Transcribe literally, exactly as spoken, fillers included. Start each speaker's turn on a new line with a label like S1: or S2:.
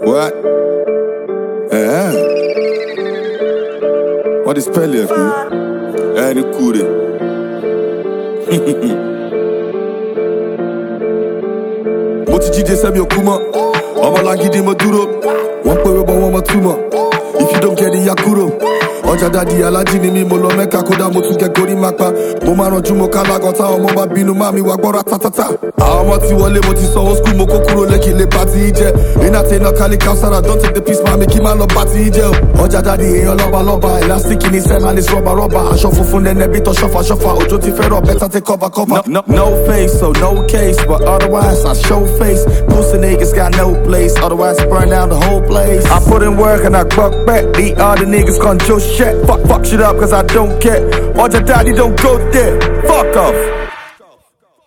S1: What? Eh? What is spell here? Eh, ni kure. Mo ti jíde sẹ́mi òkúmọ̀, ọmọ lágídí mo dúró, wọ́n pé wọ́n bọ̀ wọ́n mọ̀ túmọ̀. If you don't get it, ya kúrò. Ọjà dadi alájí ni mi, mo lọ Mẹ́kà kódà mo tún gẹ gorí mápa. Mo máa ranjú mo ká lágọ̀tá, ọmọ bá bínú má mi wá gbọ́ra tátátá. Àwọn ọmọ ti wọlé mo ti sanwó skul, mo kó kúrò lẹ́kì lè bá ti í jẹ. Iná tẹ iná kálí kására, don't take the piece mami kí má lọ bá ti í jẹ o. Ọjà dadi èèyàn lọ́ba lọ́ba, elastic ní sẹ́mà ní rọ́bà rọ́bà. Aṣọ funfun nẹ́nẹ́ bí tọ́ ṣọ́fà ṣọ́fà, òjò ti fẹ́ rọ̀ better take cover cover. No, no, no face, so no case, but otherwise I show face. Pussy niggas got no place, otherwise I burn down the whole place. I put in work and I buck back, the other niggas control shit. Fuck, fuck shit up cause I don't care. Or your daddy don't go there. Fuck off.